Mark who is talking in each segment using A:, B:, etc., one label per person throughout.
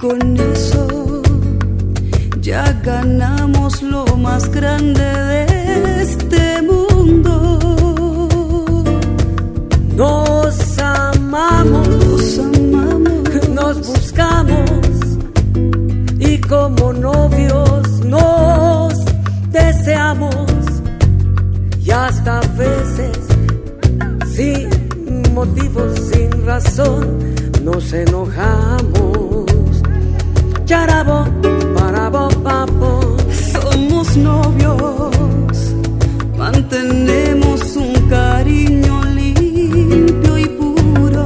A: con eso ya ganamos lo más grande de este mundo.
B: Nos amamos, nos buscamos y como novios nos deseamos y hasta a veces sin motivos, sin razón nos enojamos. Charabo, parabo, papo.
A: Somos novios, mantenemos un cariño limpio y puro.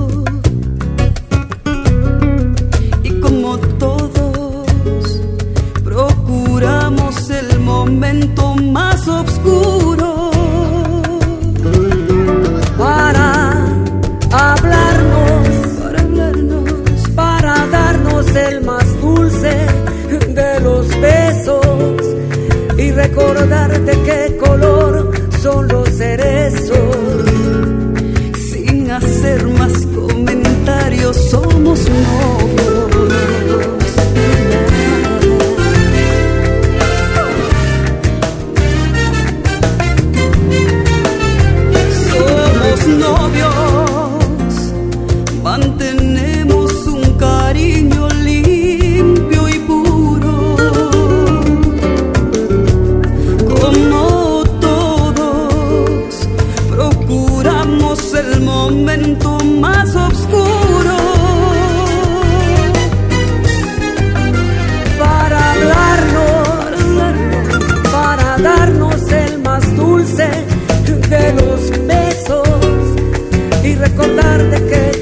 A: Y como todos, procuramos el momento más oscuro
B: para hablarnos, para darnos el más dulce de los besos y recordar de qué color son los cerezos.
A: Sin hacer más comentarios, somos novios. Somos novios, mantenemos un cariño limpio y puro. Como todos, procuramos el momento más oscuro
B: para hablarnos, para darnos el más dulce de los besos y recordar de qué